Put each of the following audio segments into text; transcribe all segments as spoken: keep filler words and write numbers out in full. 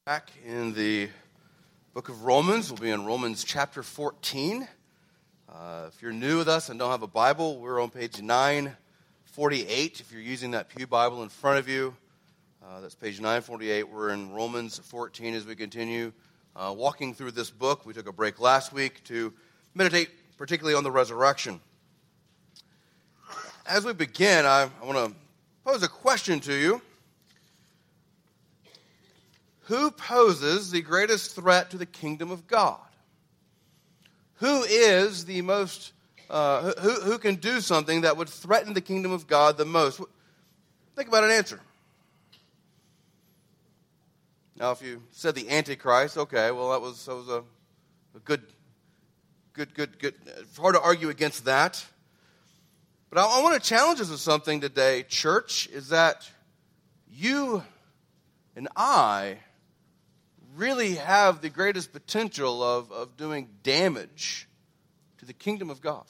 Back in the book of Romans, we'll be in Romans chapter fourteen. Uh, if you're new with us and don't have a Bible, we're on page nine forty-eight. If you're using that pew Bible in front of you, uh, that's page nine forty-eight. We're in Romans fourteen as we continue uh, walking through this book. We took a break last week to meditate particularly on the resurrection. As we begin, I, I want to pose a question to you. Who poses the greatest threat to the kingdom of God? Who is the most, uh, who, who can do something that would threaten the kingdom of God the most? Think about an answer. Now, if you said the Antichrist, okay, well, that was, that was a, a good, good, good, good. It's hard to argue against that. But I, I want to challenge us with something today, church, is that you and I really have the greatest potential of, of doing damage to the kingdom of God.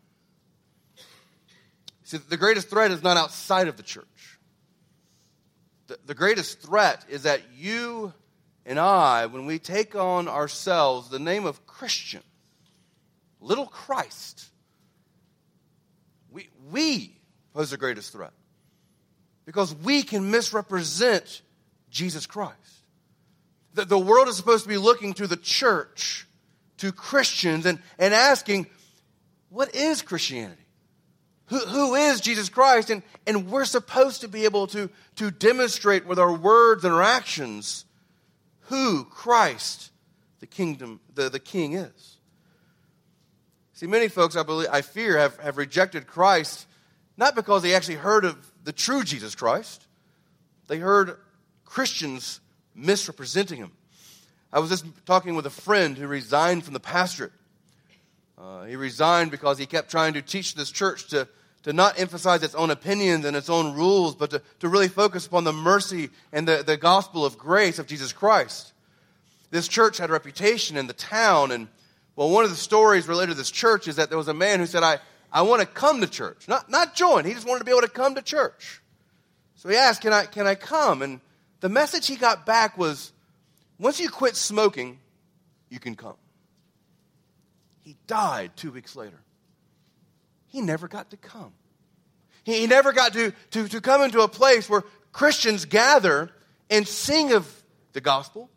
See, the greatest threat is not outside of the church. The, the greatest threat is that you and I, when we take on ourselves the name of Christian, little Christ, we, we pose the greatest threat. Because we can misrepresent Jesus Christ. The, the world is supposed to be looking to the church, to Christians, and, and asking, what is Christianity? Who, who is Jesus Christ? And, and we're supposed to be able to, to demonstrate with our words and our actions who Christ, the kingdom, the, the King is. See, many folks, I believe, I fear, have, have rejected Christ, not because they actually heard of the true Jesus Christ. They heard Christians misrepresenting him. I was just talking with a friend who resigned from the pastorate. Uh, he resigned because he kept trying to teach this church to, to not emphasize its own opinions and its own rules, but to, to really focus upon the mercy and the, the gospel of grace of Jesus Christ. This church had a reputation in the town, and well, one of the stories related to this church is that there was a man who said, I, I want to come to church. Not, not join, he just wanted to be able to come to church. So he asked, can I, can I come? And the message he got back was, once you quit smoking, you can come. He died two weeks later. He never got to come. He, he never got to, to, to come into a place where Christians gather and sing of the gospel,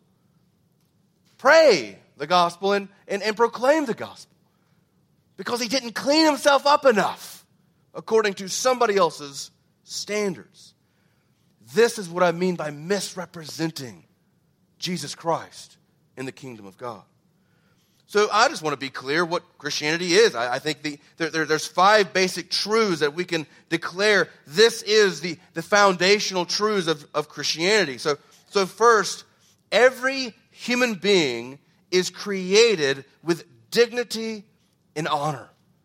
pray the gospel, and, and, and proclaim the gospel. Because he didn't clean himself up enough according to somebody else's standards. This is what I mean by misrepresenting Jesus Christ in the kingdom of God. So I just want to be clear what Christianity is. I, I think the, there, there, there's five basic truths that we can declare. This is the, the foundational truths of, of Christianity. So, so first, every human being is created with dignity and honor.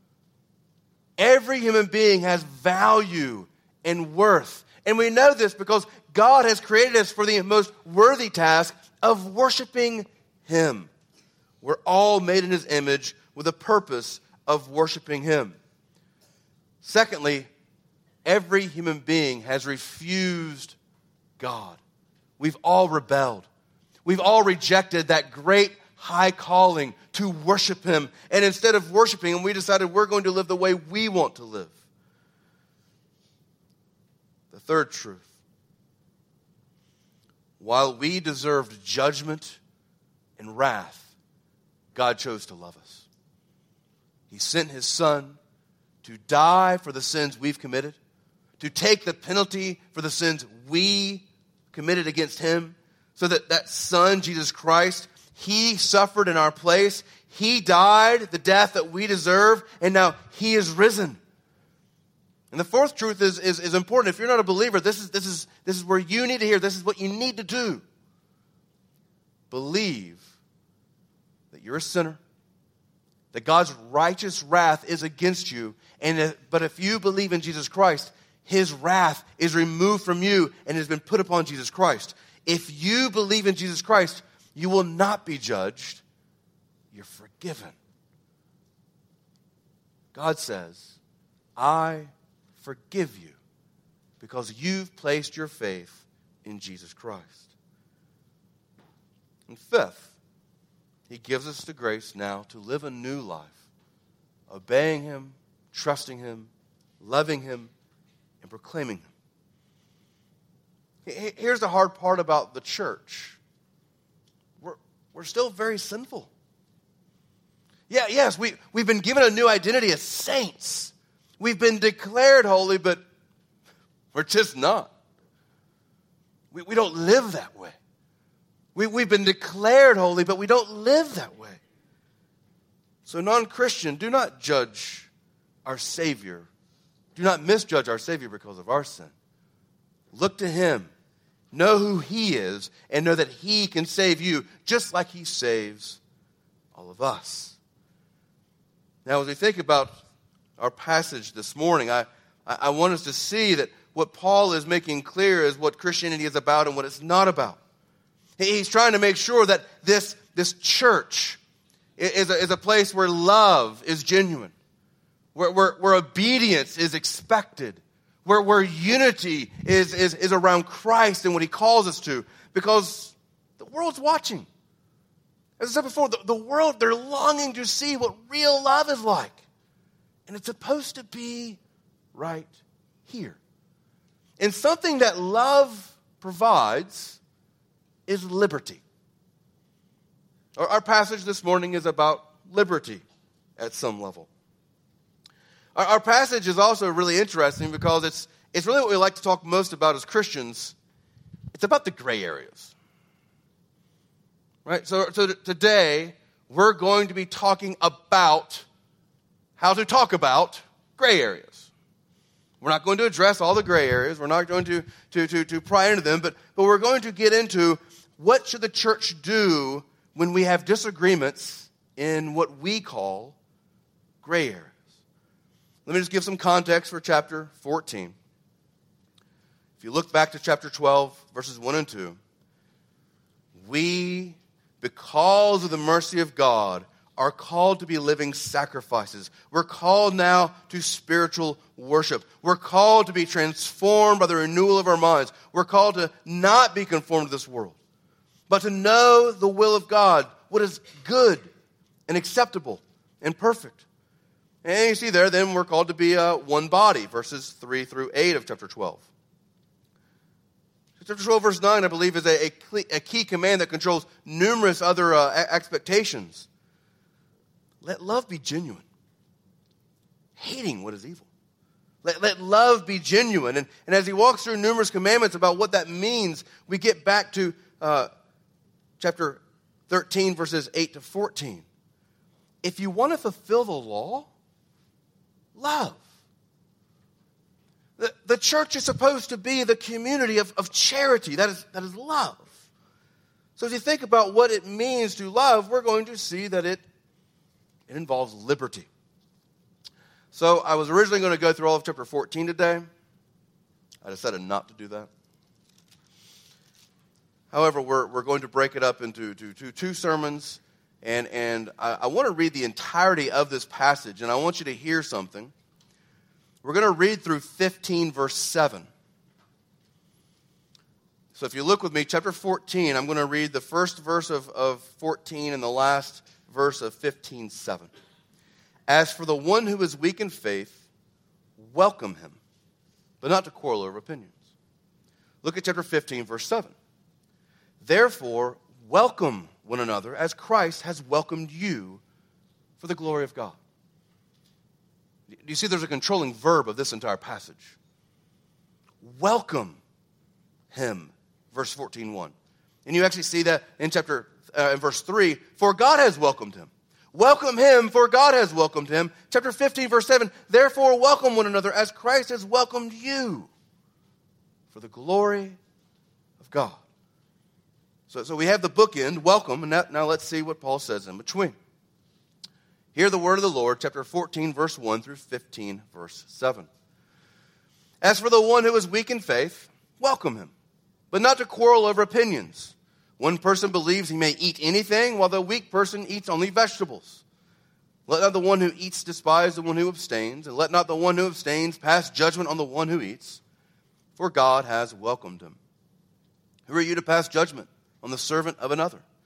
Every human being has value and worth. And we know this because God has created us for the most worthy task of worshiping Him. We're all made in His image with a purpose of worshiping Him. Secondly, every human being has refused God. We've all rebelled. We've all rejected that great high calling to worship Him. And instead of worshiping Him, we decided we're going to live the way we want to live. The third truth, while we deserved judgment and wrath, God chose to love us. He sent His Son to die for the sins we've committed, to take the penalty for the sins we committed against Him, so that that Son, Jesus Christ, He suffered in our place. He died the death that we deserve, and now He is risen. And the fourth truth is, is, is important. If you're not a believer, this is, this, is, this is where you need to hear. This is what you need to do. Believe that you're a sinner, that God's righteous wrath is against you. And if, but if you believe in Jesus Christ, His wrath is removed from you and has been put upon Jesus Christ. If you believe in Jesus Christ, you will not be judged. You're forgiven. God says, I forgive you because you've placed your faith in Jesus Christ. And fifth, he gives us the grace now to live a new life, obeying him, trusting him, loving him, and proclaiming him. Here's the hard part about the church. We're, we're still very sinful. Yeah, yes, we, we've been given a new identity as saints. We've been declared holy, but we're just not. We, we don't live that way. We, we've been declared holy, but we don't live that way. So non-Christian, do not judge our Savior. Do not misjudge our Savior because of our sin. Look to him. Know who he is, and know that he can save you just like he saves all of us. Now, as we think about our passage this morning, I, I want us to see that what Paul is making clear is what Christianity is about and what it's not about. He's trying to make sure that this, this church is a, is a place where love is genuine, where, where, where obedience is expected, where, where unity is, is, is around Christ and what he calls us to, because the world's watching. As I said before, the, the world, they're longing to see what real love is like. And it's supposed to be right here. And something that love provides is liberty. Our, our passage this morning is about liberty at some level. Our, our passage is also really interesting because it's, it's really what we like to talk most about as Christians. It's about the gray areas. Right? So, so today, we're going to be talking about how to talk about gray areas. We're not going to address all the gray areas. We're not going to, to, to, to pry into them, but, but we're going to get into what should the church do when we have disagreements in what we call gray areas. Let me just give some context for chapter fourteen. If you look back to chapter twelve, verses one and two, we, because of the mercy of God, are called to be living sacrifices. We're called now to spiritual worship. We're called to be transformed by the renewal of our minds. We're called to not be conformed to this world, but to know the will of God, what is good and acceptable and perfect. And you see there, then we're called to be uh, one body, verses three through eight of chapter twelve. Chapter twelve, verse nine, I believe, is a, a, a key command that controls numerous other uh, expectations. Let love be genuine, hating what is evil. Let, let love be genuine. And, and as he walks through numerous commandments about what that means, we get back to uh, chapter thirteen, verses eight to fourteen. If you want to fulfill the law, love. The, the church is supposed to be the community of, of charity. That is, that is love. So as you think about what it means to love, we're going to see that it, it involves liberty. So I was originally going to go through all of chapter fourteen today. I decided not to do that. However, we're, we're going to break it up into to, to two sermons. And, and I, I want to read the entirety of this passage, and I want you to hear something. We're going to read through fifteen, verse seven. So if you look with me, chapter fourteen, I'm going to read the first verse of, of fourteen and the last verse of fifteen, seven. As for the one who is weak in faith, welcome him, but not to quarrel over opinions. Look at chapter fifteen, verse seven. Therefore, welcome one another as Christ has welcomed you for the glory of God. Do you see there's a controlling verb of this entire passage? Welcome him, verse fourteen, one. And you actually see that in chapter, uh, in verse three, for God has welcomed him. Welcome him, for God has welcomed him. Chapter fifteen, verse seven, therefore welcome one another as Christ has welcomed you for the glory of God. So, so we have the bookend, welcome, and now, now let's see what Paul says in between. Hear the word of the Lord, chapter fourteen, verse one through fifteen, verse seven. As for the one who is weak in faith, welcome him, but not to quarrel over opinions. One person believes he may eat anything, while the weak person eats only vegetables. Let not the one who eats despise the one who abstains, and let not the one who abstains pass judgment on the one who eats, for God has welcomed him. Who are you to pass judgment on the servant of another?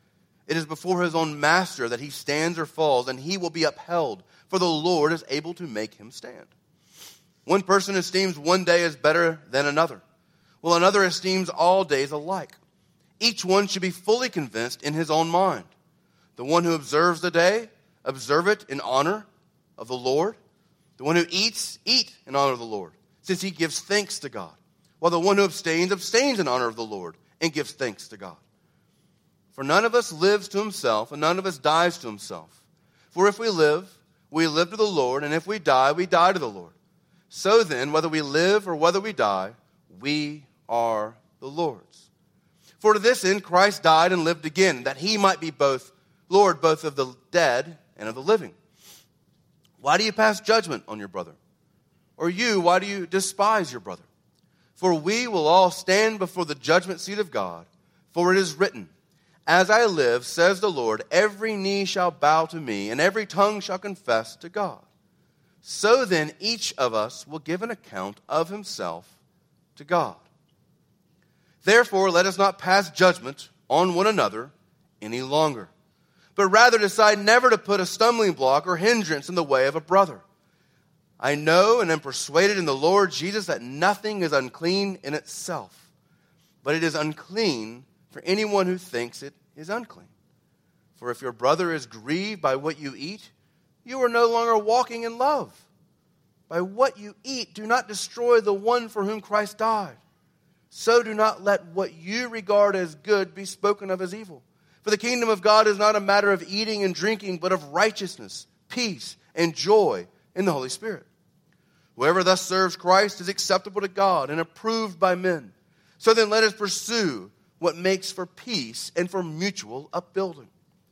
It is before his own master that he stands or falls, and he will be upheld, for the Lord is able to make him stand. One person esteems one day as better than another, while another esteems all days alike. Each one should be fully convinced in his own mind. The one who observes the day, observe it in honor of the Lord. The one who eats, eat in honor of the Lord, since he gives thanks to God. While the one who abstains, abstains in honor of the Lord, and gives thanks to God. For none of us lives to himself, and none of us dies to himself. For if we live, we live to the Lord, and if we die, we die to the Lord. So then, whether we live or whether we die, we are the Lord's. For to this end Christ died and lived again, that he might be both Lord, both of the dead and of the living. Why do you pass judgment on your brother? Or you, why do you despise your brother? For we will all stand before the judgment seat of God. For it is written, as I live, says the Lord, every knee shall bow to me, and every tongue shall confess to God. So then each of us will give an account of himself to God. Therefore, let us not pass judgment on one another any longer, but rather decide never to put a stumbling block or hindrance in the way of a brother. I know and am persuaded in the Lord Jesus that nothing is unclean in itself, but it is unclean for anyone who thinks it is unclean. For if your brother is grieved by what you eat, you are no longer walking in love. By what you eat, do not destroy the one for whom Christ died. So do not let what you regard as good be spoken of as evil. For the kingdom of God is not a matter of eating and drinking, but of righteousness, peace, and joy in the Holy Spirit. Whoever thus serves Christ is acceptable to God and approved by men. So then let us pursue what makes for peace and for mutual upbuilding.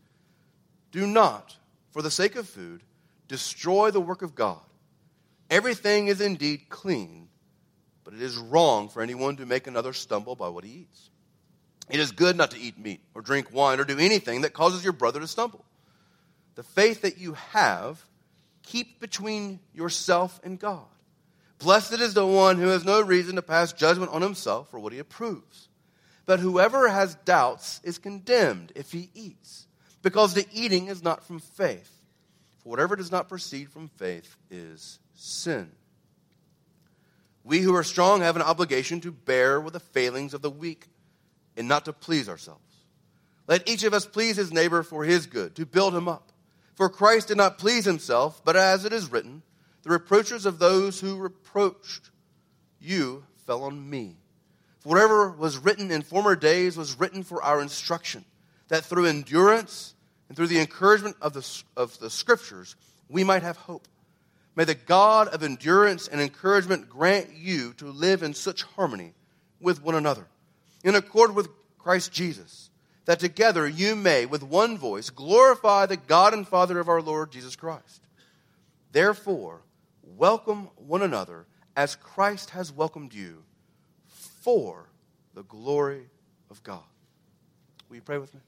Do not, for the sake of food, destroy the work of God. Everything is indeed clean, but it is wrong for anyone to make another stumble by what he eats. It is good not to eat meat or drink wine or do anything that causes your brother to stumble. The faith that you have, keep between yourself and God. Blessed is the one who has no reason to pass judgment on himself for what he approves. But whoever has doubts is condemned if he eats, because the eating is not from faith. For whatever does not proceed from faith is sin. We who are strong have an obligation to bear with the failings of the weak and not to please ourselves. Let each of us please his neighbor for his good, to build him up. For Christ did not please himself, but as it is written, the reproaches of those who reproached you fell on me. For whatever was written in former days was written for our instruction, that through endurance and through the encouragement of the, of the Scriptures, we might have hope. May the God of endurance and encouragement grant you to live in such harmony with one another, in accord with Christ Jesus, that together you may, with one voice, glorify the God and Father of our Lord Jesus Christ. Therefore, welcome one another as Christ has welcomed you for the glory of God. Will you pray with me?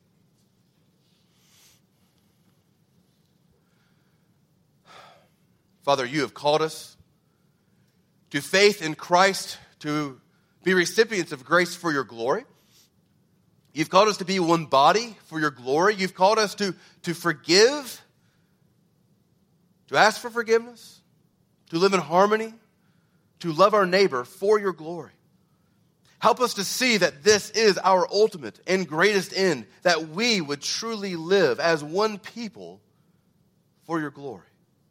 Father, you have called us to faith in Christ, to be recipients of grace for your glory. You've called us to be one body for your glory. You've called us to, to forgive, to ask for forgiveness, to live in harmony, to love our neighbor for your glory. Help us to see that this is our ultimate and greatest end, that we would truly live as one people for your glory.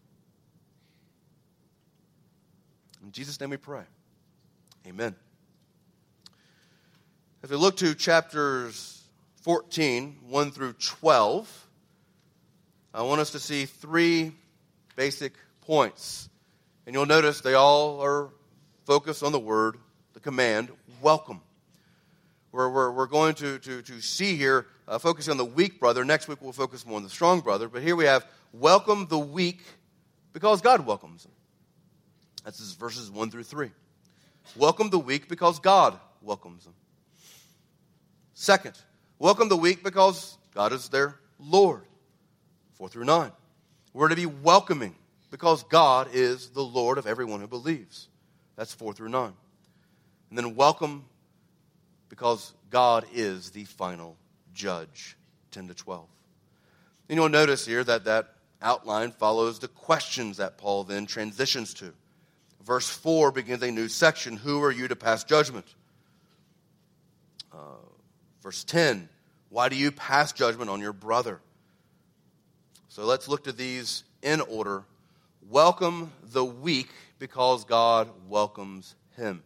In Jesus' name we pray. Amen. As we look to chapters fourteen, one through twelve, I want us to see three basic points. And you'll notice they all are focused on the word, the command, welcome. We're, we're, we're going to, to, to see here, uh, focusing on the weak brother. Next week we'll focus more on the strong brother. But here we have, welcome the weak because God welcomes them. That's verses one through three. Welcome the weak because God welcomes them. Second, welcome the weak because God is their Lord. Four through nine. We're to be welcoming because God is the Lord of everyone who believes. That's four through nine. And then welcome because God is the final judge. ten to twelve. And you'll notice here that that outline follows the questions that Paul then transitions to. Verse four begins a new section. Who are you to pass judgment? Uh, verse ten, why do you pass judgment on your brother? So let's look to these in order. Welcome the weak because God welcomes him.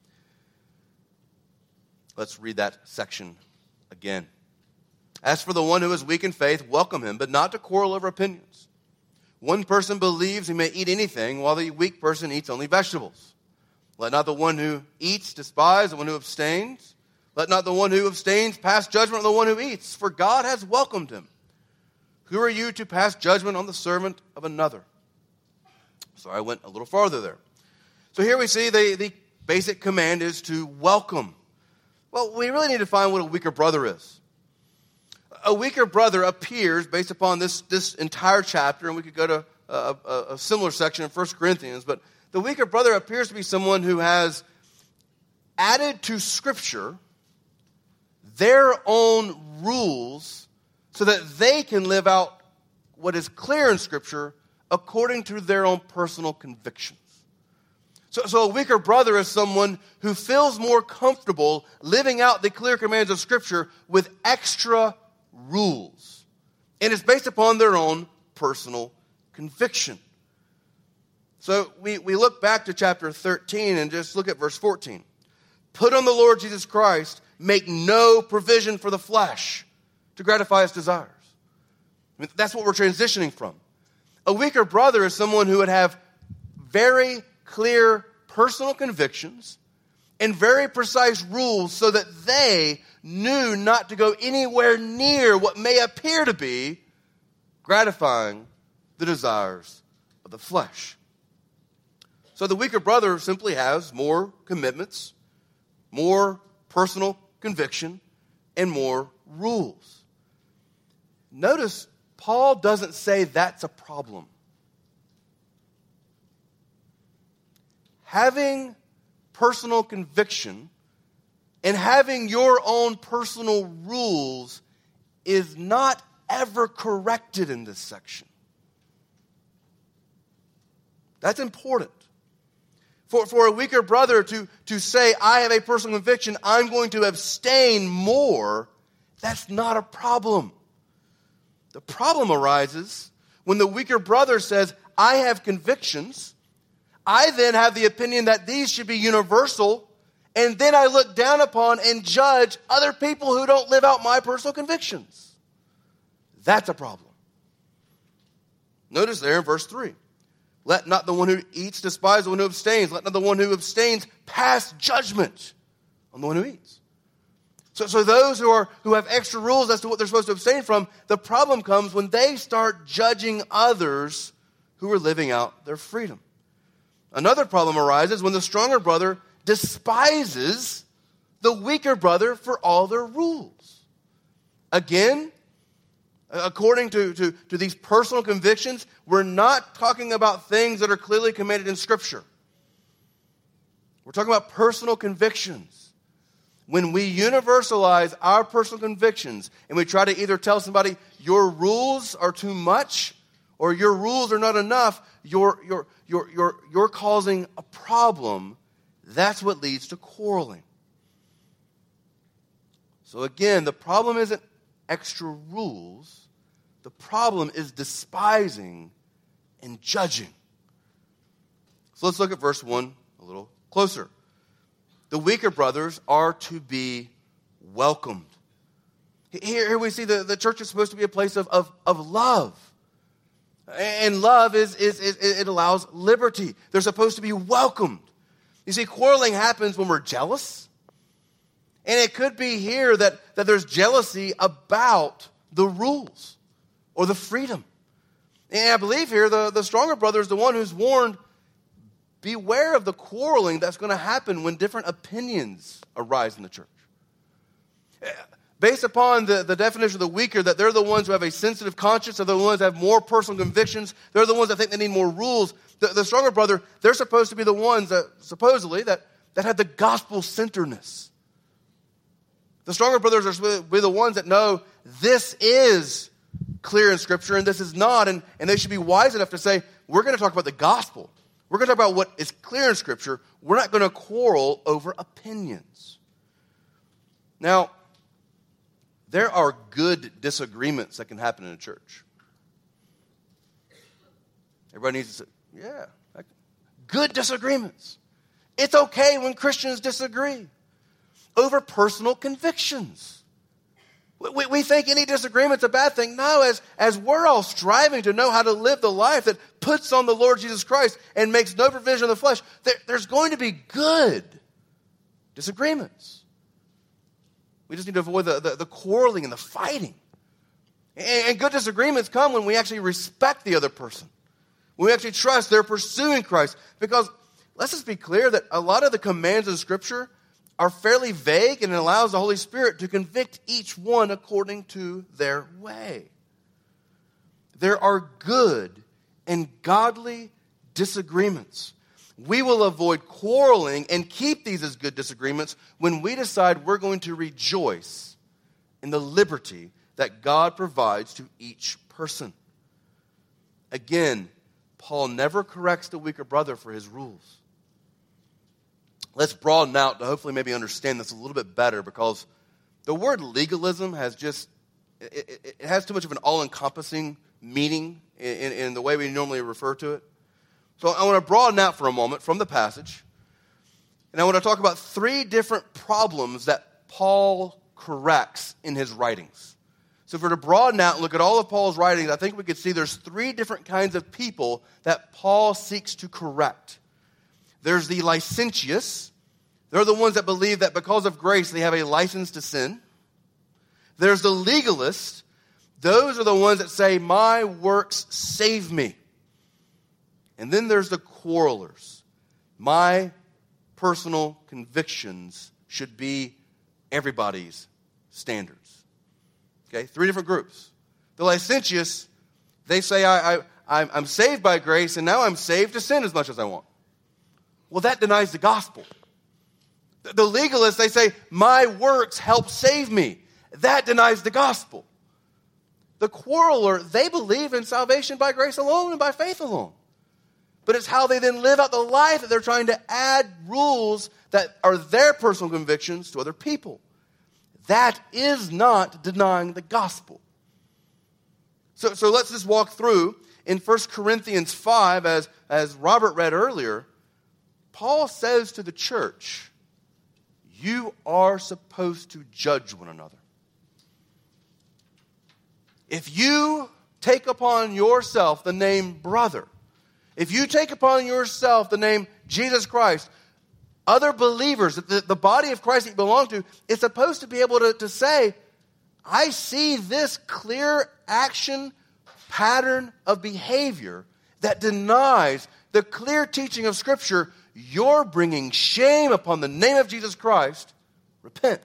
Let's read that section again. As for the one who is weak in faith, welcome him, but not to quarrel over opinions. One person believes he may eat anything, while the weak person eats only vegetables. Let not the one who eats despise the one who abstains. Let not the one who abstains pass judgment on the one who eats, for God has welcomed him. Who are you to pass judgment on the servant of another? So I went a little farther there. So here we see the, the basic command is to welcome. Well, we really need to find what a weaker brother is. A weaker brother appears, based upon this, this entire chapter, and we could go to a, a, a similar section in First Corinthians, but the weaker brother appears to be someone who has added to Scripture their own rules so that they can live out what is clear in Scripture according to their own personal convictions. So, so a weaker brother is someone who feels more comfortable living out the clear commands of Scripture with extra rules. And it's based upon their own personal conviction. So we, we look back to chapter thirteen and just look at verse fourteen. Put on the Lord Jesus Christ, make no provision for the flesh to gratify its desires. I mean, that's what we're transitioning from. A weaker brother is someone who would have very clear personal convictions and very precise rules so that they knew not to go anywhere near what may appear to be gratifying the desires of the flesh. So the weaker brother simply has more commitments, more personal conviction, and more rules. Notice Paul doesn't say that's a problem. Having personal conviction and having your own personal rules is not ever corrected in this section. That's important. For, for a weaker brother to, to say, I have a personal conviction, I'm going to abstain more, that's not a problem. The problem arises when the weaker brother says, I have convictions, I then have the opinion that these should be universal, and then I look down upon and judge other people who don't live out my personal convictions. That's a problem. Notice there in verse three. Let not the one who eats despise the one who abstains. Let not the one who abstains pass judgment on the one who eats. So, so those who are who have extra rules as to what they're supposed to abstain from, the problem comes when they start judging others who are living out their freedom. Another problem arises when the stronger brother despises the weaker brother for all their rules. Again, according to, to, to these personal convictions, we're not talking about things that are clearly commanded in Scripture. We're talking about personal convictions. When we universalize our personal convictions and we try to either tell somebody your rules are too much or your rules are not enough, you're, you're, you're, you're, you're causing a problem. That's what leads to quarreling. So again, the problem isn't extra rules. The problem is despising and judging. So let's look at verse one a little closer. The weaker brothers are to be welcomed. Here, here we see the, the church is supposed to be a place of, of, of love. And love is, is, is it allows liberty. They're supposed to be welcomed. You see, quarreling happens when we're jealous. And it could be here that, that there's jealousy about the rules or the freedom. And I believe here the, the stronger brother is the one who's warned, beware of the quarreling that's going to happen when different opinions arise in the church. Based upon the, the definition of the weaker, that they're the ones who have a sensitive conscience, they're the ones that have more personal convictions, they're the ones that think they need more rules. The, the stronger brother, they're supposed to be the ones that, supposedly, that, that have the gospel-centeredness. The stronger brothers are supposed to be the ones that know this is clear in Scripture and this is not, and, and they should be wise enough to say, we're going to talk about the gospel. We're going to talk about what is clear in Scripture. We're not going to quarrel over opinions. Now, there are good disagreements that can happen in a church. Everybody needs to say, yeah, good disagreements. It's okay when Christians disagree over personal convictions. We, we think any disagreement's a bad thing. No, as, as we're all striving to know how to live the life that puts on the Lord Jesus Christ and makes no provision of the flesh, there, there's going to be good disagreements. We just need to avoid the, the, the quarreling and the fighting. And, and good disagreements come when we actually respect the other person. When we actually trust they're pursuing Christ. Because let's just be clear that a lot of the commands in Scripture are fairly vague, and it allows the Holy Spirit to convict each one according to their way. There are good and godly disagreements. We will avoid quarreling and keep these as good disagreements when we decide we're going to rejoice in the liberty that God provides to each person. Again, Paul never corrects the weaker brother for his rules. Let's broaden out to hopefully maybe understand this a little bit better, because the word legalism has just, it, it, it has too much of an all-encompassing meaning in, in, in the way we normally refer to it. So I want to broaden out for a moment from the passage, and I want to talk about three different problems that Paul corrects in his writings. So if we're to broaden out and look at all of Paul's writings, I think we could see there's three different kinds of people that Paul seeks to correct. There's the licentious. They're the ones that believe that because of grace they have a license to sin. There's the legalist. Those are the ones that say, my works save me. And then there's the quarrelers. My personal convictions should be everybody's standards. Okay, three different groups. The licentious, they say, I, I, I'm saved by grace, and now I'm saved to sin as much as I want. Well, that denies the gospel. The legalists, they say, my works help save me. That denies the gospel. The quarreler, they believe in salvation by grace alone and by faith alone. But it's how they then live out the life that they're trying to add rules that are their personal convictions to other people. That is not denying the gospel. So, so let's just walk through in First Corinthians five, as, as Robert read earlier. Paul says to the church, you are supposed to judge one another. If you take upon yourself the name brother, if you take upon yourself the name Jesus Christ, other believers, the, the body of Christ that you belong to, is supposed to be able to, to say, I see this clear action pattern of behavior that denies the clear teaching of Scripture. You're bringing shame upon the name of Jesus Christ. Repent.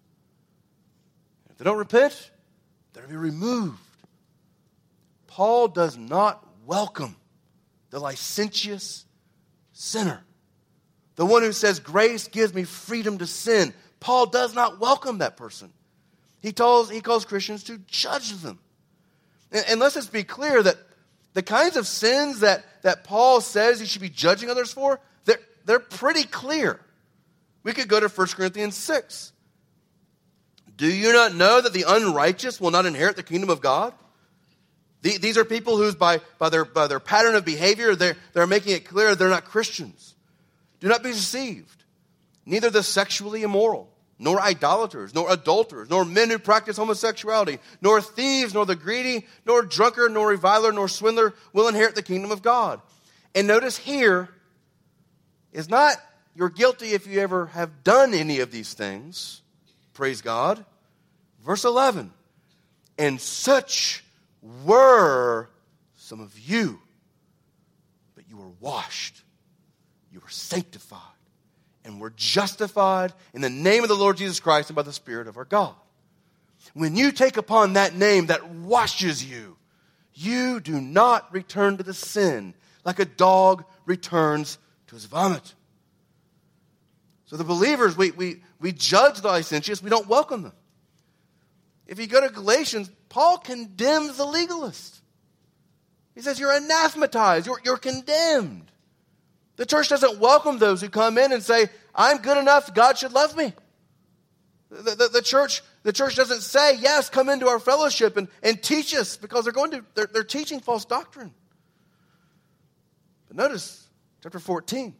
If they don't repent, they're to be removed. Paul does not welcome the licentious sinner. The one who says, grace gives me freedom to sin. Paul does not welcome that person. He tells, he calls Christians to judge them. And, and let's just be clear that the kinds of sins that, that Paul says you should be judging others for, they're, they're pretty clear. We could go to First Corinthians six. Do you not know that the unrighteous will not inherit the kingdom of God? The, these are people who, by, by, their, by their pattern of behavior, they're, they're making it clear they're not Christians. Do not be deceived. Neither the sexually immoral, nor idolaters, nor adulterers, nor men who practice homosexuality, nor thieves, nor the greedy, nor drunkard, nor reviler, nor swindler will inherit the kingdom of God. And notice here is not you're guilty if you ever have done any of these things. Praise God. Verse eleven. And such were some of you, but you were washed, you were sanctified, and were justified in the name of the Lord Jesus Christ and by the Spirit of our God. When you take upon that name that washes you, you do not return to the sin like a dog returns to his vomit. So the believers, we, we, we judge the licentious, we don't welcome them. If you go to Galatians, Paul condemns the legalist. He says, you're anathematized, you're, you're condemned. The church doesn't welcome those who come in and say, I'm good enough, God should love me. The, the, the church the church doesn't say, yes, come into our fellowship and, and teach us, because they're going to they're, they're teaching false doctrine. But notice chapter fourteen.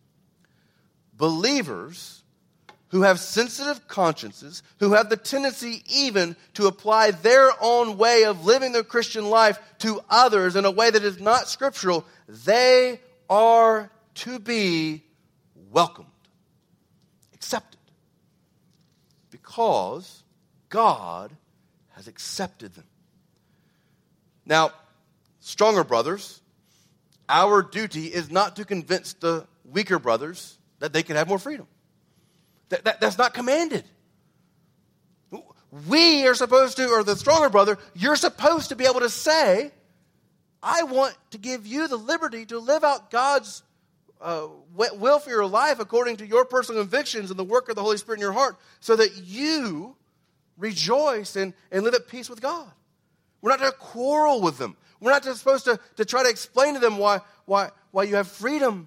Believers who have sensitive consciences, who have the tendency even to apply their own way of living their Christian life to others in a way that is not scriptural, they are to be welcomed, accepted, because God has accepted them. Now, stronger brothers, our duty is not to convince the weaker brothers that they can have more freedom. That, that, that's not commanded. We are supposed to, or the stronger brother, you're supposed to be able to say, I want to give you the liberty to live out God's uh, will for your life according to your personal convictions and the work of the Holy Spirit in your heart, so that you rejoice and, and live at peace with God. We're not to quarrel with them. We're not just supposed to, to try to explain to them why, why, why you have freedom.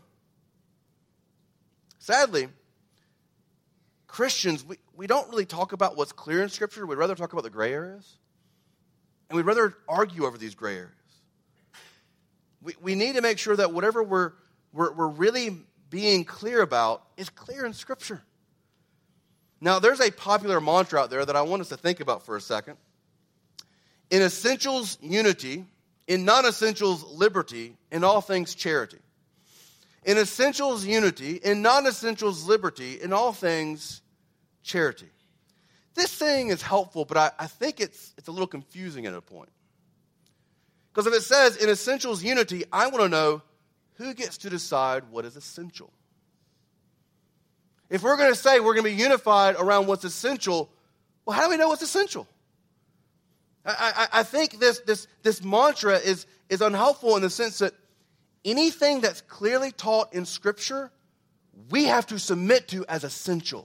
Sadly, Christians, we, we don't really talk about what's clear in Scripture. We'd rather talk about the gray areas. And we'd rather argue over these gray areas. We, we need to make sure that whatever we're, we're, we're really being clear about is clear in Scripture. Now, there's a popular mantra out there that I want us to think about for a second. In essentials, unity. In non-essentials, liberty. In all things, charity. In essentials, unity. In non-essentials, liberty. In all things, charity. This thing is helpful, but I, I think it's, it's a little confusing at a point. Because if it says, in essentials, unity, I want to know who gets to decide what is essential. If we're going to say we're going to be unified around what's essential, well, how do we know what's essential? I, I, I think this, this, this mantra is, is unhelpful in the sense that anything that's clearly taught in Scripture, we have to submit to as essential.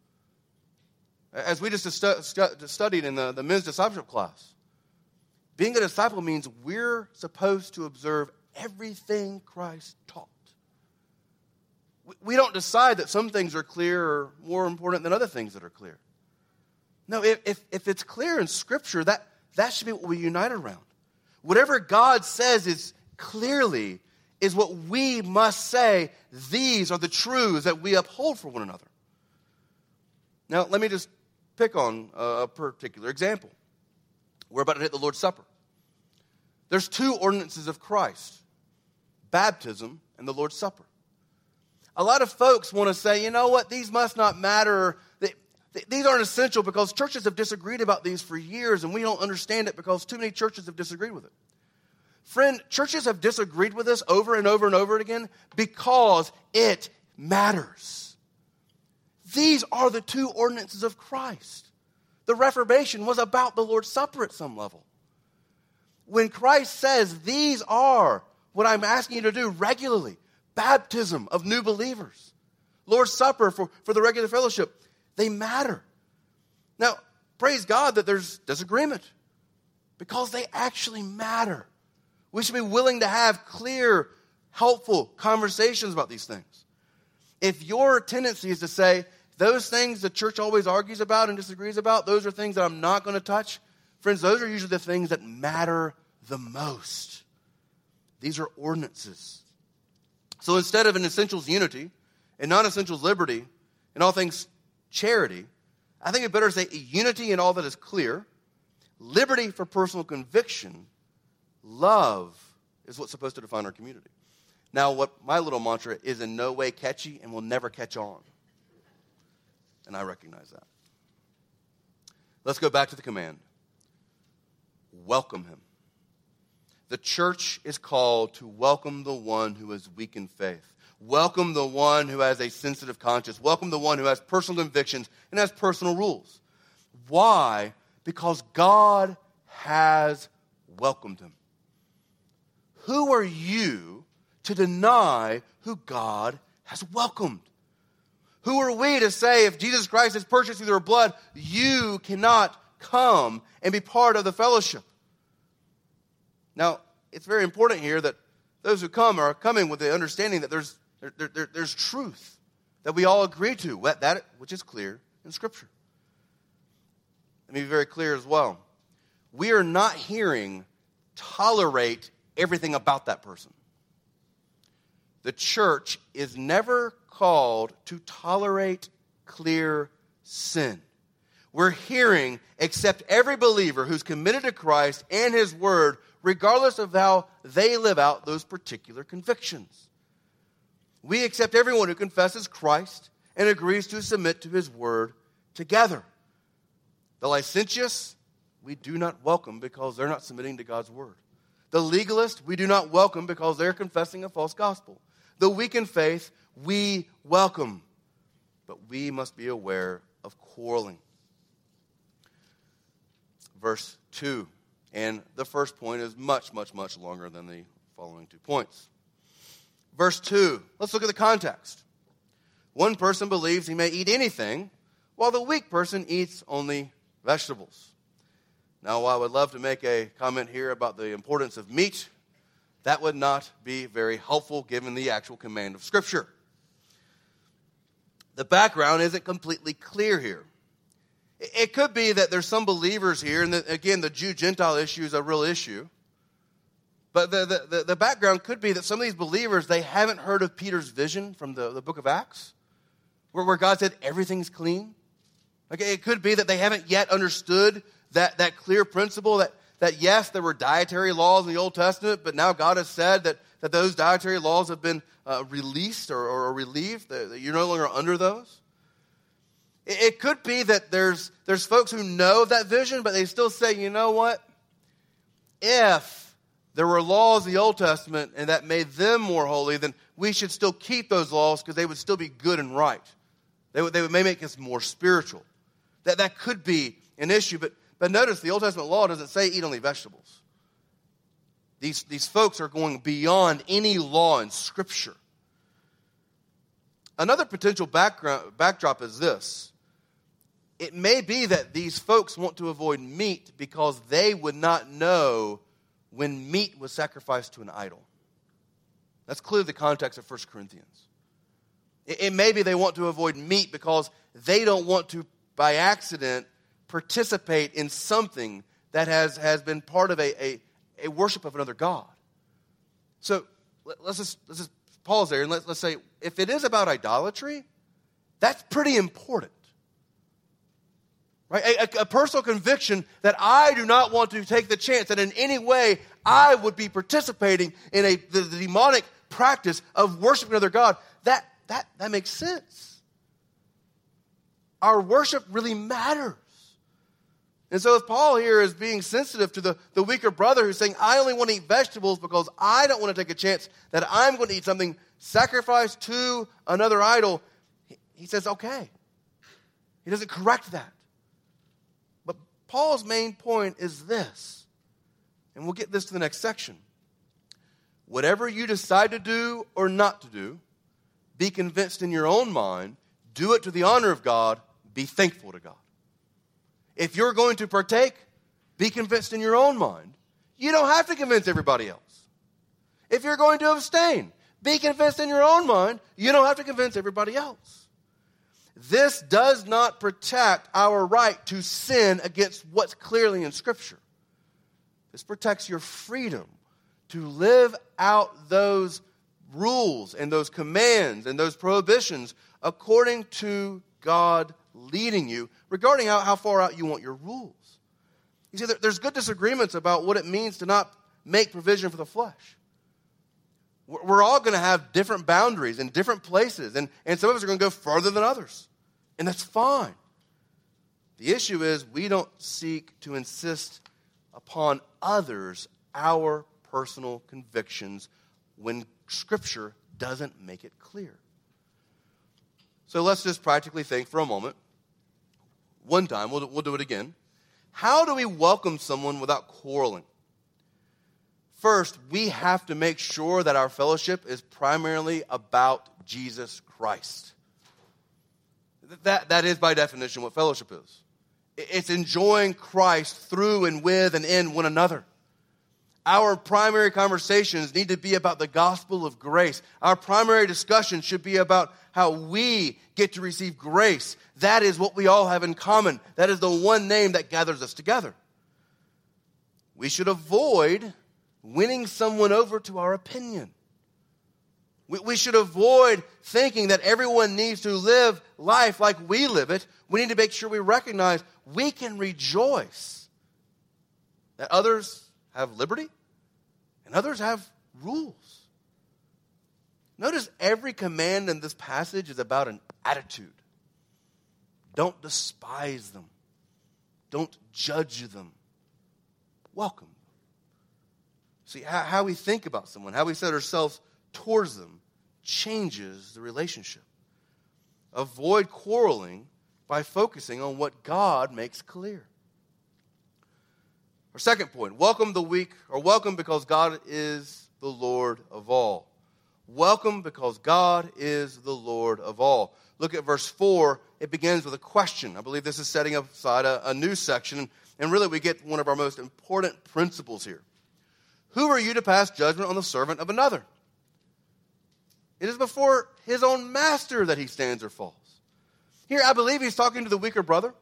As we just stu- stu- studied in the, the men's discipleship class, being a disciple means we're supposed to observe everything Christ taught. We, we don't decide that some things are clear or more important than other things that are clear. No, if, if, if it's clear in Scripture, that, that should be what we unite around. Whatever God says is clearly is what we must say, these are the truths that we uphold for one another. Now, let me just pick on a particular example. We're about to hit the Lord's Supper. There's two ordinances of Christ, baptism and the Lord's Supper. A lot of folks want to say, you know what, these must not matter. They, they, these aren't essential because churches have disagreed about these for years, and we don't understand it because too many churches have disagreed with it. Friend, churches have disagreed with this over and over and over again because it matters. These are the two ordinances of Christ. The Reformation was about the Lord's Supper at some level. When Christ says, these are what I'm asking you to do regularly, baptism of new believers, Lord's Supper for, for the regular fellowship, they matter. Now, praise God that there's disagreement because they actually matter. We should be willing to have clear, helpful conversations about these things. If your tendency is to say, those things the church always argues about and disagrees about, those are things that I'm not going to touch, friends, those are usually the things that matter the most. These are ordinances. So instead of an essentials unity, and non-essentials liberty, and all things charity, I think it better say unity in all that is clear, liberty for personal conviction, love is what's supposed to define our community. Now, what my little mantra is in no way catchy and will never catch on. And I recognize that. Let's go back to the command. Welcome him. The church is called to welcome the one who is weak in faith. Welcome the one who has a sensitive conscience. Welcome the one who has personal convictions and has personal rules. Why? Because God has welcomed him. Who are you to deny who God has welcomed? Who are we to say if Jesus Christ is purchased through their blood, you cannot come and be part of the fellowship? Now, it's very important here that those who come are coming with the understanding that there's, there, there, there's truth that we all agree to, that which is clear in Scripture. Let me be very clear as well. We are not hearing tolerate everything about that person. The church is never called to tolerate clear sin. We're hearing accept every believer who's committed to Christ and His Word, regardless of how they live out those particular convictions. We accept everyone who confesses Christ and agrees to submit to His Word together. The licentious, we do not welcome because they're not submitting to God's Word. The legalist, we do not welcome because they're confessing a false gospel. The weak in faith, we welcome. But we must be aware of quarreling. Verse two, and the first point is much, much, much longer than the following two points. Verse two, let's look at the context. One person believes he may eat anything, while the weak person eats only vegetables. Now, while I would love to make a comment here about the importance of meat, that would not be very helpful given the actual command of Scripture. The background isn't completely clear here. It could be that there's some believers here, and that, again, the Jew-Gentile issue is a real issue. But the, the, the background could be that some of these believers, they haven't heard of Peter's vision from the, the book of Acts, where, where God said everything's clean. Like, it could be that they haven't yet understood that, that clear principle that, that, yes, there were dietary laws in the Old Testament, but now God has said that, that those dietary laws have been uh, released or, or relieved, that, that you're no longer under those. It, it could be that there's, there's folks who know that vision, but they still say, you know what? If there were laws in the Old Testament and that made them more holy, then we should still keep those laws because they would still be good and right. They would, they would may make us more spiritual. That, that could be an issue, but But notice the Old Testament law doesn't say eat only vegetables. These, these folks are going beyond any law in Scripture. Another potential background, backdrop is this. It may be that these folks want to avoid meat because they would not know when meat was sacrificed to an idol. That's clearly the context of First Corinthians. It, it may be they want to avoid meat because they don't want to, by accident, participate in something that has, has been part of a, a, a worship of another god. So let, let's just let's just pause there and let, let's say, if it is about idolatry, that's pretty important. Right? A, a, a personal conviction that I do not want to take the chance that in any way I would be participating in a the, the demonic practice of worshiping another god, that, that, that makes sense. Our worship really matters. And so if Paul here is being sensitive to the, the weaker brother who's saying, I only want to eat vegetables because I don't want to take a chance that I'm going to eat something sacrificed to another idol, he, he says, okay. He doesn't correct that. But Paul's main point is this, and we'll get this to the next section. Whatever you decide to do or not to do, be convinced in your own mind, do it to the honor of God, be thankful to God. If you're going to partake, be convinced in your own mind. You don't have to convince everybody else. If you're going to abstain, be convinced in your own mind. You don't have to convince everybody else. This does not protect our right to sin against what's clearly in Scripture. This protects your freedom to live out those rules and those commands and those prohibitions according to God leading you, regarding how, how far out you want your rules. You see, there, there's good disagreements about what it means to not make provision for the flesh. We're, we're all going to have different boundaries in different places, and, and some of us are going to go further than others, and that's fine. The issue is we don't seek to insist upon others our personal convictions when Scripture doesn't make it clear. So let's just practically think for a moment. One time, we'll, we'll do it again. How do we welcome someone without quarreling? First, we have to make sure that our fellowship is primarily about Jesus Christ. That, that is by definition what fellowship is. It's enjoying Christ through and with and in one another. Our primary conversations need to be about the gospel of grace. Our primary discussion should be about how we get to receive grace. That is what we all have in common. That is the one name that gathers us together. We should avoid winning someone over to our opinion. We, we should avoid thinking that everyone needs to live life like we live it. We need to make sure we recognize we can rejoice that others have liberty, and others have rules. Notice every command in this passage is about an attitude. Don't despise them. Don't judge them. Welcome them. See, how, how we think about someone, how we set ourselves towards them, changes the relationship. Avoid quarreling by focusing on what God makes clear. Our second point, welcome the weak, or welcome because God is the Lord of all. Welcome because God is the Lord of all. Look at verse four. It begins with a question. I believe this is setting aside a, a new section, and really we get one of our most important principles here. Who are you to pass judgment on the servant of another? It is before his own master that he stands or falls. Here, I believe he's talking to the weaker brother.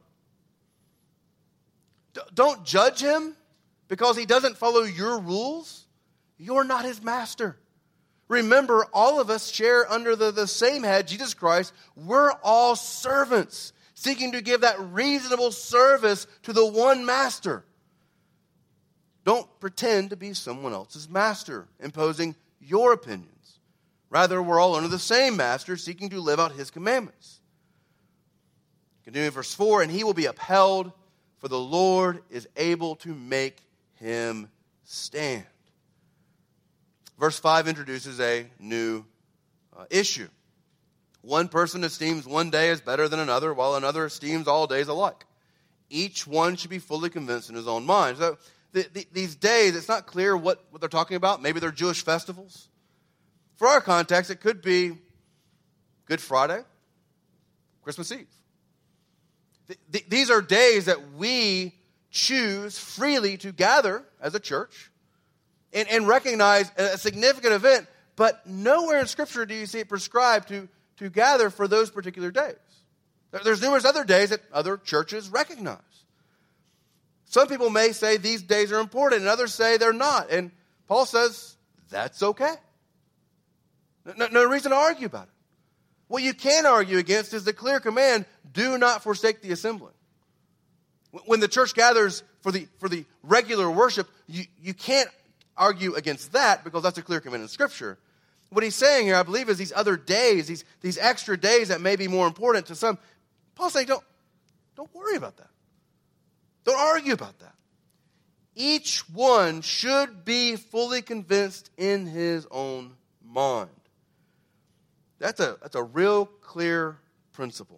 D- don't judge him because he doesn't follow your rules. You're not his master. Remember, all of us share under the, the same head, Jesus Christ. We're all servants, seeking to give that reasonable service to the one master. Don't pretend to be someone else's master, imposing your opinions. Rather, we're all under the same master, seeking to live out his commandments. Continuing verse four, and he will be upheld, for the Lord is able to make him stand. Verse five introduces a new uh, issue. One person esteems one day as better than another, while another esteems all days alike. Each one should be fully convinced in his own mind. So the, the, these days, it's not clear what, what they're talking about. Maybe they're Jewish festivals. For our context, it could be Good Friday, Christmas Eve. Th- th- these are days that we choose freely to gather as a church and, and recognize a significant event, but nowhere in Scripture do you see it prescribed to, to gather for those particular days. There, there's numerous other days that other churches recognize. Some people may say these days are important, and others say they're not. And Paul says that's okay. No, no reason to argue about it. What you can argue against is the clear command, do not forsake the assembly. When the church gathers for the, for the regular worship, you, you can't argue against that because that's a clear command in Scripture. What he's saying here, I believe, is these other days, these, these extra days that may be more important to some. Paul's saying, don't, don't worry about that. Don't argue about that. Each one should be fully convinced in his own mind. That's a, that's a real clear principle.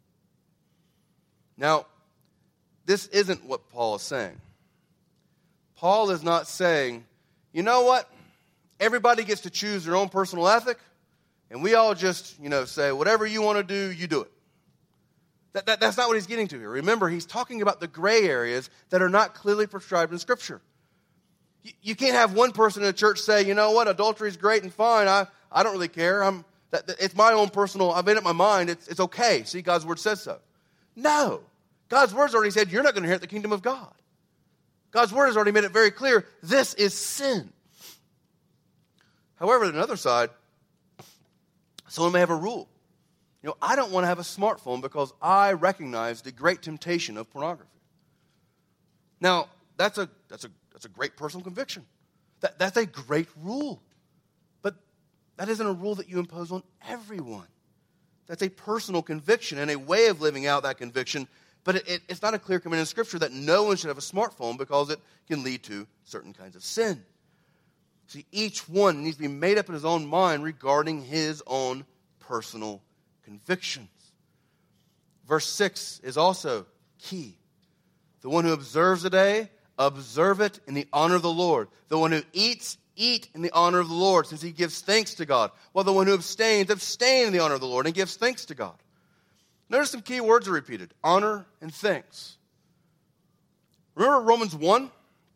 Now, this isn't what Paul is saying. Paul is not saying, you know what? Everybody gets to choose their own personal ethic, and we all just, you know, say, whatever you want to do, you do it. That, that, that's not what he's getting to here. Remember, he's talking about the gray areas that are not clearly prescribed in Scripture. You, you can't have one person in a church say, you know what, adultery is great and fine. I, I don't really care. I'm, that, that, it's my own personal, I've made up my mind. It's, it's okay. See, God's Word says so. No. God's Word's already said you're not going to inherit the kingdom of God. God's Word has already made it very clear. This is sin. However, on the other side, someone may have a rule. You know, I don't want to have a smartphone because I recognize the great temptation of pornography. Now, that's a that's a that's a great personal conviction. That that's a great rule. But that isn't a rule that you impose on everyone. That's a personal conviction and a way of living out that conviction. But it, it, it's not a clear command in Scripture that no one should have a smartphone because it can lead to certain kinds of sin. See, each one needs to be made up in his own mind regarding his own personal convictions. Verse six is also key. The one who observes a day, observe it in the honor of the Lord. The one who eats, eat in the honor of the Lord, since he gives thanks to God. While the one who abstains, abstain in the honor of the Lord and gives thanks to God. Notice some key words are repeated. Honor and thanks. Remember Romans one?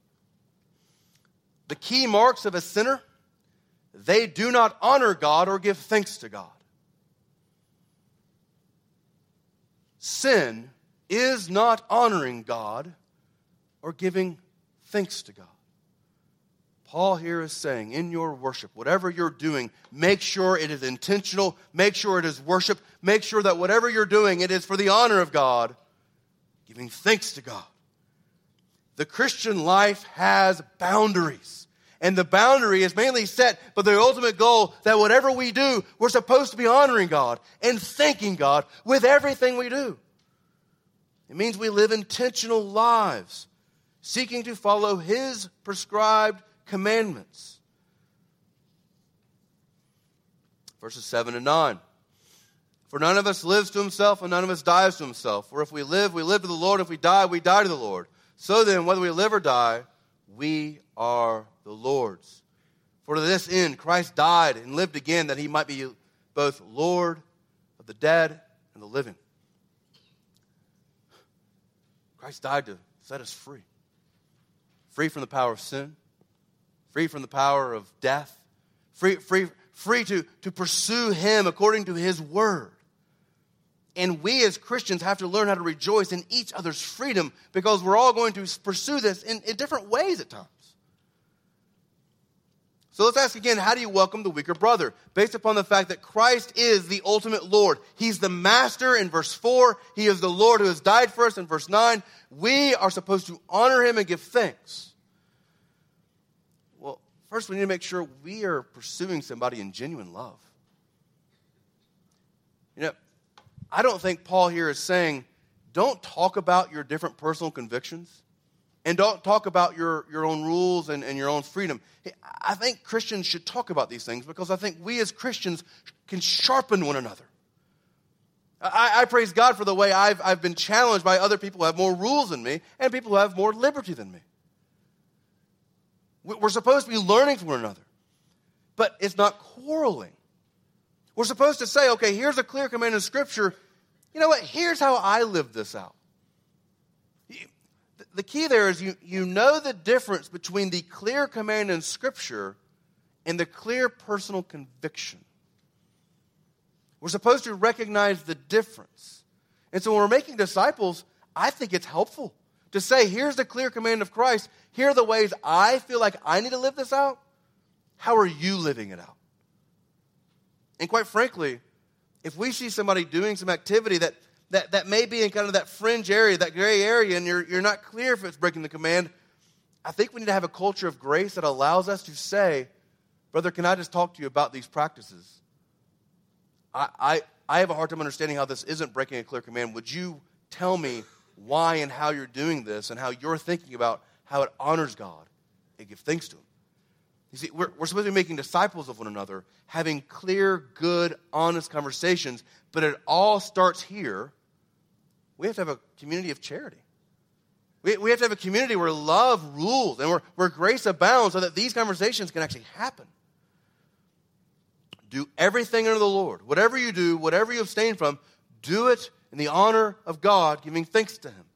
The key marks of a sinner, they do not honor God or give thanks to God. Sin is not honoring God or giving thanks to God. Paul here is saying, in your worship, whatever you're doing, make sure it is intentional, make sure it is worship, make sure that whatever you're doing, it is for the honor of God, giving thanks to God. The Christian life has boundaries. And the boundary is mainly set by the ultimate goal that whatever we do, we're supposed to be honoring God and thanking God with everything we do. It means we live intentional lives, seeking to follow His prescribed commandments. Verses seven and nine. For none of us lives to himself, and none of us dies to himself. For if we live, we live to the Lord. If we die, we die to the Lord. So then, whether we live or die, we are the Lord's. For to this end, Christ died and lived again, that He might be both Lord of the dead and the living. Christ died to set us free. Free from the power of sin. Free from the power of death. Free, free, free to, to pursue Him according to His word. And we as Christians have to learn how to rejoice in each other's freedom, because we're all going to pursue this in, in different ways at times. So let's ask again, how do you welcome the weaker brother? Based upon the fact that Christ is the ultimate Lord. He's the master in verse four. He is the Lord who has died for us in verse nine. We are supposed to honor Him and give thanks. Well, first we need to make sure we are pursuing somebody in genuine love. You know, I don't think Paul here is saying, don't talk about your different personal convictions. And don't talk about your, your own rules and, and your own freedom. I think Christians should talk about these things, because I think we as Christians can sharpen one another. I, I praise God for the way I've, I've been challenged by other people who have more rules than me and people who have more liberty than me. We're supposed to be learning from one another. But it's not quarreling. We're supposed to say, okay, here's a clear command in Scripture. You know what? Here's how I live this out. The key there is you, you know the difference between the clear command in Scripture and the clear personal conviction. We're supposed to recognize the difference. And so when we're making disciples, I think it's helpful to say, here's the clear command of Christ. Here are the ways I feel like I need to live this out. How are you living it out? And quite frankly, if we see somebody doing some activity that That, that may be in kind of that fringe area, that gray area, and you're, you're not clear if it's breaking the command, I think we need to have a culture of grace that allows us to say, brother, can I just talk to you about these practices? I, I, I have a hard time understanding how this isn't breaking a clear command. Would you tell me why and how you're doing this and how you're thinking about how it honors God and give thanks to Him? You see, we're, we're supposed to be making disciples of one another, having clear, good, honest conversations, but it all starts here. We have to have a community of charity. We, we have to have a community where love rules and where, where grace abounds, so that these conversations can actually happen. Do everything under the Lord. Whatever you do, whatever you abstain from, do it in the honor of God, giving thanks to Him.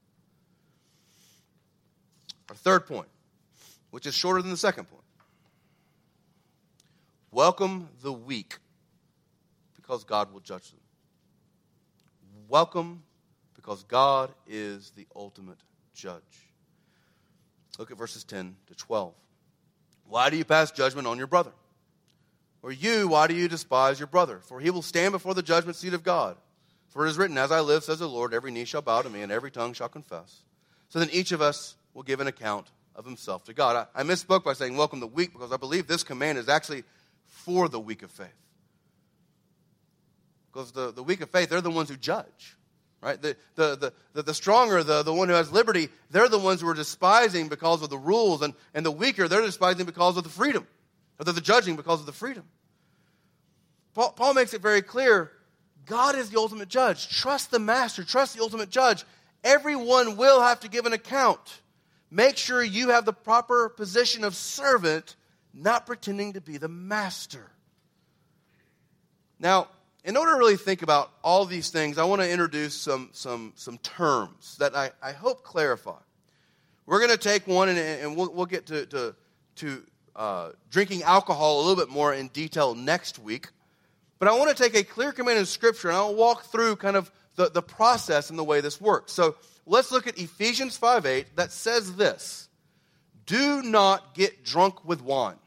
Our third point, which is shorter than the second point. Welcome the weak, because God will judge them. Welcome because God is the ultimate judge. Look at verses ten to twelve. Why do you pass judgment on your brother? Or you, why do you despise your brother? For he will stand before the judgment seat of God. For it is written, as I live, says the Lord, every knee shall bow to me, and every tongue shall confess. So then each of us will give an account of himself to God. I, I misspoke by saying welcome the weak, because I believe this command is actually for the weak of faith. Because the, the weak of faith, they're the ones who judge. Right? The, the, the, the, the stronger, the, the one who has liberty, they're the ones who are despising because of the rules. And, and the weaker, they're despising because of the freedom. Or they're the judging because of the freedom. Paul, Paul makes it very clear, God is the ultimate judge. Trust the master. Trust the ultimate judge. Everyone will have to give an account. Make sure you have the proper position of servant, not pretending to be the master. Now, in order to really think about all these things, I want to introduce some, some, some terms that I, I hope clarify. We're going to take one, and, and we'll, we'll get to, to, to uh, drinking alcohol a little bit more in detail next week. But I want to take a clear command in Scripture, and I'll walk through kind of the, the process and the way this works. So let's look at Ephesians five eight that says this: do not get drunk with wine.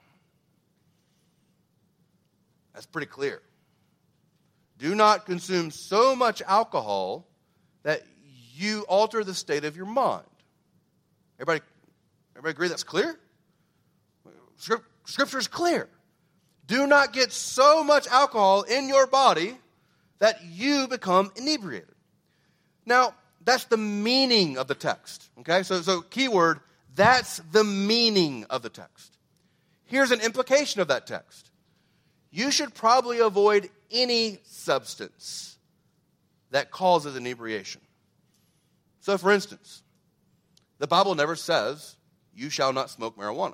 That's pretty clear. Do not consume so much alcohol that you alter the state of your mind. Everybody, everybody agree that's clear? Scripture is clear. Do not get so much alcohol in your body that you become inebriated. Now, that's the meaning of the text. Okay, so, so keyword, that's the meaning of the text. Here's an implication of that text. You should probably avoid any substance that causes inebriation. So, for instance, the Bible never says, you shall not smoke marijuana.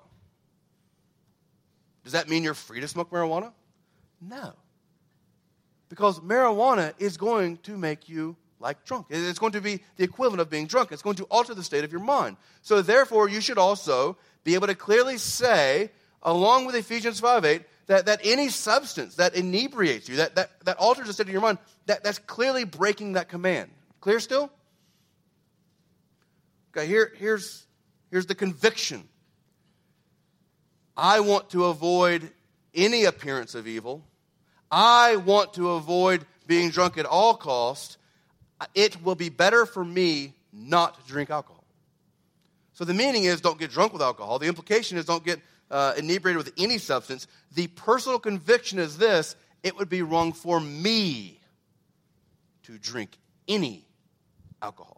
Does that mean you're free to smoke marijuana? No. Because marijuana is going to make you like drunk. It's going to be the equivalent of being drunk. It's going to alter the state of your mind. So therefore, you should also be able to clearly say, along with Ephesians five eight, that, that any substance that inebriates you, that, that, that alters the state of your mind, that, that's clearly breaking that command. Clear still? Okay, here, here's, here's the conviction. I want to avoid any appearance of evil. I want to avoid being drunk at all costs. It will be better for me not to drink alcohol. So the meaning is don't get drunk with alcohol. The implication is don't get uh, inebriated with any substance. The personal conviction is this: it would be wrong for me to drink any alcohol.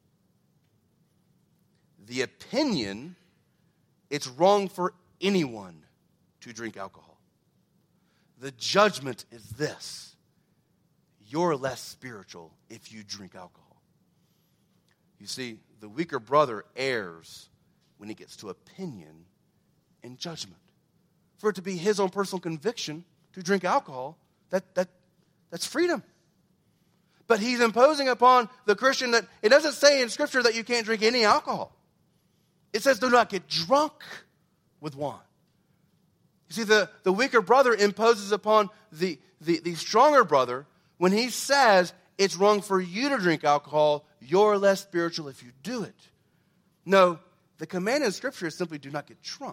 The opinion, it's wrong for anyone to drink alcohol. The judgment is this: you're less spiritual if you drink alcohol. You see, the weaker brother errs when he gets to opinion and judgment. For it to be his own personal conviction to drink alcohol, that, that that's freedom. But he's imposing upon the Christian that it doesn't say in Scripture that you can't drink any alcohol. It says do not get drunk with wine. You see, the, the weaker brother imposes upon the, the, the stronger brother when he says it's wrong for you to drink alcohol, you're less spiritual if you do it. No, the command in Scripture is simply do not get drunk.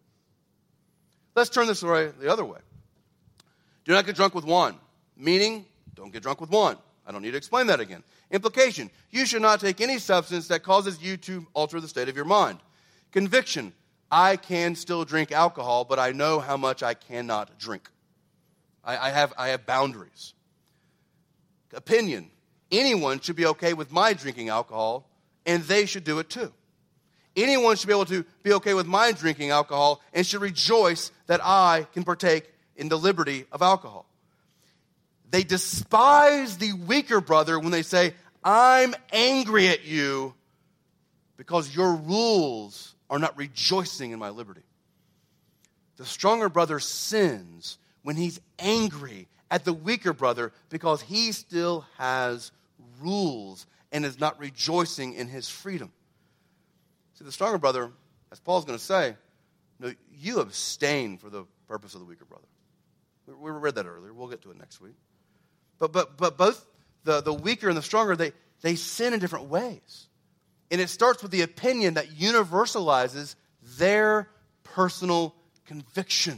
Let's turn this way, the other way. Do not get drunk with wine, meaning don't get drunk with wine. I don't need to explain that again. Implication, you should not take any substance that causes you to alter the state of your mind. Conviction, I can still drink alcohol, but I know how much I cannot drink. I, I have, I have boundaries. Opinion, anyone should be okay with my drinking alcohol, and they should do it too. Anyone should be able to be okay with my drinking alcohol and should rejoice that I can partake in the liberty of alcohol. They despise the weaker brother when they say, I'm angry at you because your rules are not rejoicing in my liberty. The stronger brother sins when he's angry at the weaker brother because he still has rules and is not rejoicing in his freedom. See, the stronger brother, as Paul's going to say, no, you abstain for the purpose of the weaker brother. We, we read that earlier. We'll get to it next week. But but but both the, the weaker and the stronger, they, they sin in different ways. And it starts with the opinion that universalizes their personal conviction.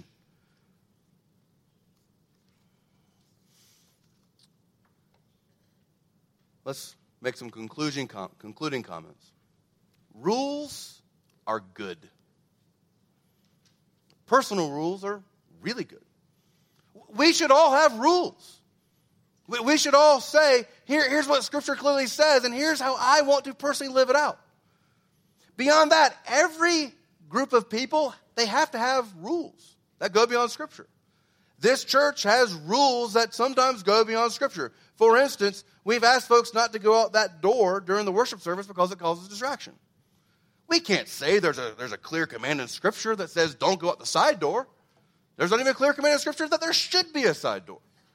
Let's make some conclusion com- concluding comments. Rules are good. Personal rules are really good. We should all have rules. We, we should all say, Here, here's what Scripture clearly says, and here's how I want to personally live it out. Beyond that, every group of people, they have to have rules that go beyond Scripture. This church has rules that sometimes go beyond Scripture. For instance, we've asked folks not to go out that door during the worship service because it causes distraction. We can't say there's a, there's a clear command in Scripture that says don't go out the side door. There's not even a clear command in Scripture that there should be a side door.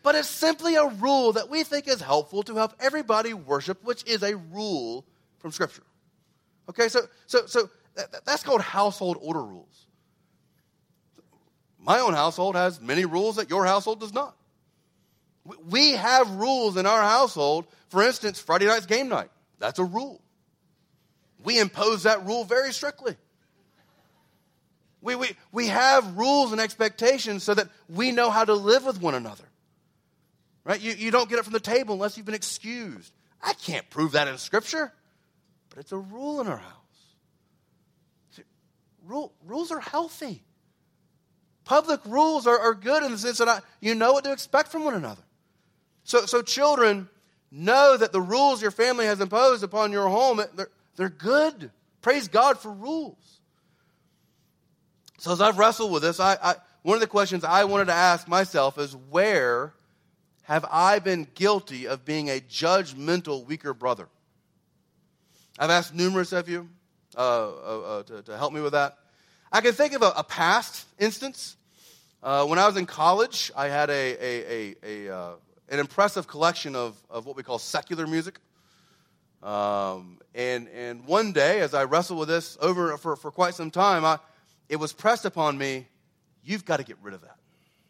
but it's simply a rule that we think is helpful to help everybody worship, which is a rule from Scripture. Okay, so so so that, that's called household order rules. My own household has many rules that your household does not. We have rules in our household. For instance, Friday night's game night. That's a rule. We impose that rule very strictly. We, we, we have rules and expectations so that we know how to live with one another. Right? You, you don't get up from the table unless you've been excused. I can't prove that in Scripture, but it's a rule in our house. See, rule, rules are healthy. Public rules are, are good in the sense that I, you know what to expect from one another. So, so children, know that the rules your family has imposed upon your home, they're, they're good. Praise God for rules. So as I've wrestled with this, I, I, one of the questions I wanted to ask myself is, where have I been guilty of being a judgmental, weaker brother? I've asked numerous of you uh, uh, uh, to, to help me with that. I can think of a, a past instance. Uh, when I was in college, I had a, a, a, a uh, an impressive collection of, of what we call secular music. Um, and and one day, as I wrestled with this over for, for quite some time, I, it was pressed upon me, you've got to get rid of that.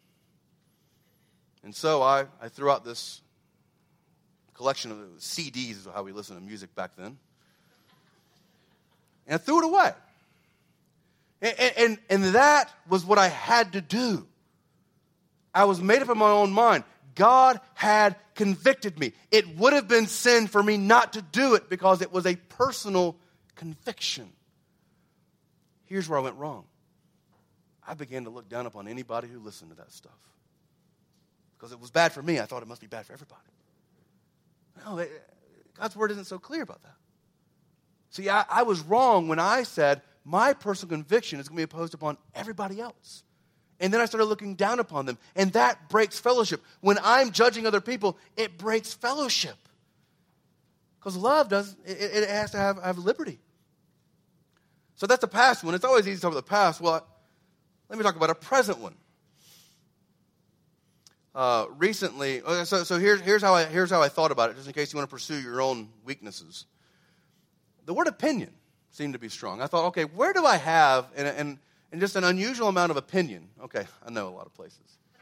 And so I, I threw out this collection of C Ds, is how we listened to music back then. And I threw it away. And, and, and that was what I had to do. I was made up in my own mind. God had convicted me. It would have been sin for me not to do it because it was a personal conviction. Here's where I went wrong. I began to look down upon anybody who listened to that stuff. Because it was bad for me, I thought it must be bad for everybody. No, it, God's word isn't so clear about that. See, I, I was wrong when I said my personal conviction is going to be imposed upon everybody else. And then I started looking down upon them. And that breaks fellowship. When I'm judging other people, it breaks fellowship. Because love does, it, it has to have, have liberty. So that's the past one. It's always easy to talk about the past. Well, let me talk about a present one. Uh, recently, so, so here's, here's, how I, here's how I thought about it, just in case you want to pursue your own weaknesses. The word opinion seemed to be strong. I thought, okay, where do I have, and, and, and just an unusual amount of opinion? Okay, I know a lot of places.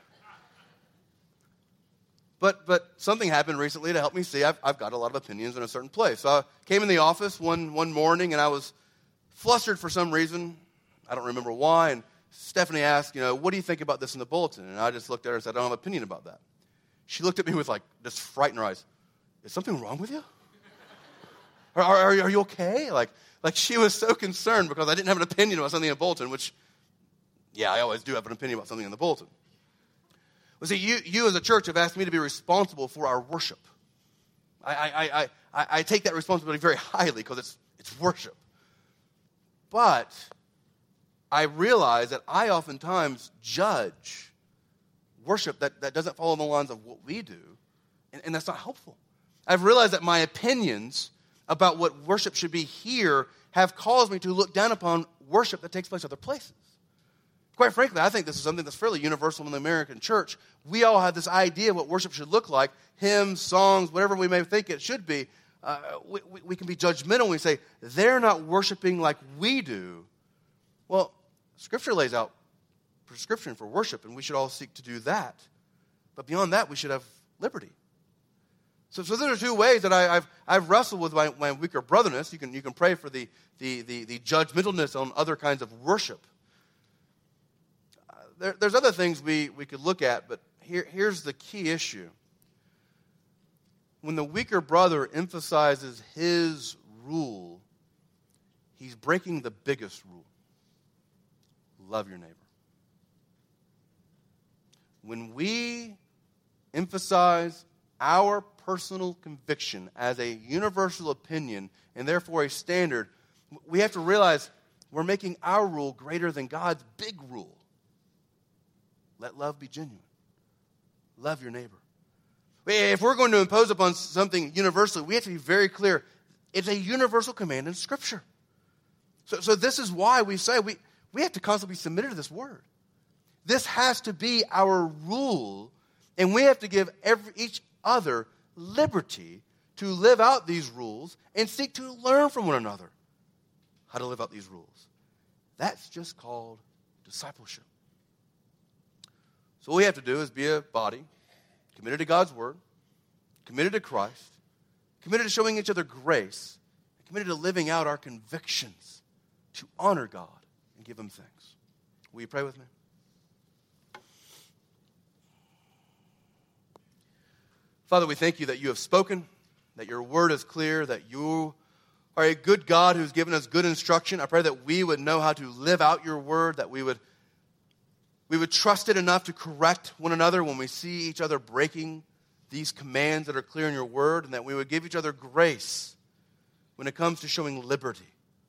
But but something happened recently to help me see I've, I've got a lot of opinions in a certain place. So I came in the office one, one morning, and I was flustered for some reason. I don't remember why, and Stephanie asked, you know, what do you think about this in the bulletin? And I just looked at her and said, I don't have an opinion about that. She looked at me with, like, just fright in her eyes. Is something wrong with you? Are, are, are you okay? Like, like she was so concerned because I didn't have an opinion about something in the bulletin, which, yeah, I always do have an opinion about something in the bulletin. Well, see, you, you as a church have asked me to be responsible for our worship. I, I, I, I, I take that responsibility very highly because it's, it's worship. But I realize that I oftentimes judge worship that, that doesn't follow the lines of what we do, and, and that's not helpful. I've realized that my opinions about what worship should be here have caused me to look down upon worship that takes place other places. Quite frankly, I think this is something that's fairly universal in the American church. We all have this idea of what worship should look like, hymns, songs, whatever we may think it should be. Uh, we, we, we can be judgmental when we say, they're not worshiping like we do. Well, Scripture lays out prescription for worship, and we should all seek to do that. But beyond that, we should have liberty. So, so there are two ways that I, I've I've wrestled with my, my weaker brotherness. You can you can pray for the the the, the judgmentalness on other kinds of worship. Uh, there, there's other things we, we could look at, but here here's the key issue. When the weaker brother emphasizes his rule, he's breaking the biggest rule. Love your neighbor. When we emphasize our personal conviction as a universal opinion and therefore a standard, we have to realize we're making our rule greater than God's big rule. Let love be genuine. Love your neighbor. If we're going to impose upon something universally, we have to be very clear. It's a universal command in Scripture. So, so this is why we say we, we have to constantly be submitted to this word. This has to be our rule And we have to give every, each other liberty to live out these rules and seek to learn from one another how to live out these rules. That's just called discipleship. So what we have to do is be a body committed to God's word, committed to Christ, committed to showing each other grace, committed to living out our convictions to honor God and give him thanks. Will you pray with me? Father, we thank you that you have spoken, that your word is clear, that you are a good God who's given us good instruction. I pray that we would know how to live out your word, that we would, we would trust it enough to correct one another when we see each other breaking these commands that are clear in your word, and that we would give each other grace when it comes to showing liberty.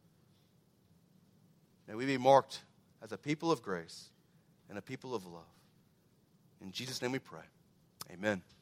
May we be marked as a people of grace and a people of love. In Jesus' name we pray. Amen.